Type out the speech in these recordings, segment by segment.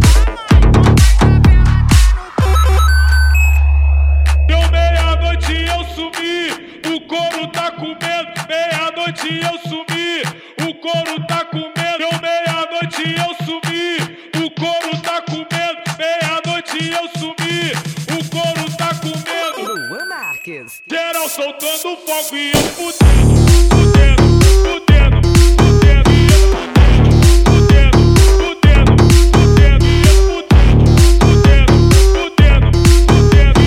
Deu meia-noite e eu sumi, o couro tá comendo. Meia-noite e eu sumi, o couro tá comendo. Deu meia-noite e eu sumi, o couro tá comendo. Meia-noite e eu sumi, o couro tá comendo. Luan Marques. Geral soltando fogo e eu fudendo, fudendo, fudendo, fudendo, fudendo, fudendo, fudendo, fudendo, fudendo, fudendo,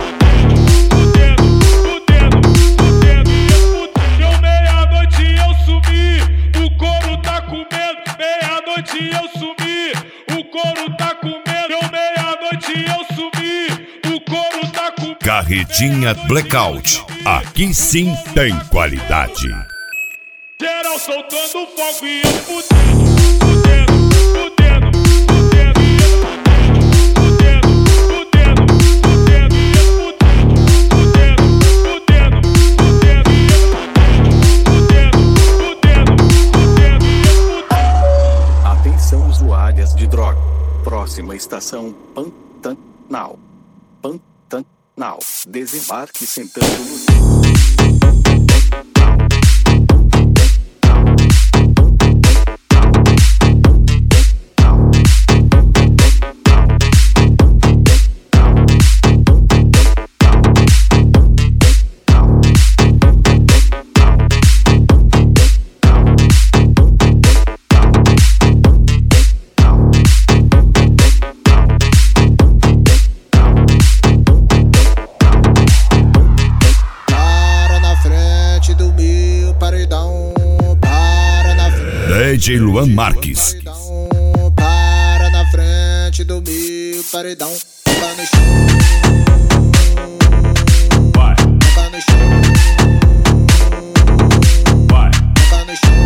fudendo, fudendo. Deu meia-noite e eu sumi, o couro tá comendo. Meia-noite e eu sumi, o couro tá comendo. Deu meia-noite e eu sumi, o couro tá comendo. Carretinha Blackout. Aqui sim tem qualidade. Geral soltando fogo e eu fudendo, fudendo, fudendo, fudendo, fudendo, fudendo, fudendo, fudendo, fudendo, fudendo, fudendo. Atenção usuárias de droga. Próxima estação Pantanal. Pantanal. Desembarque sentando no DJ Luan Marques. Para na frente do meu paredão. Toca no chão. Vai. Toca no chão. Vai. Toca no chão.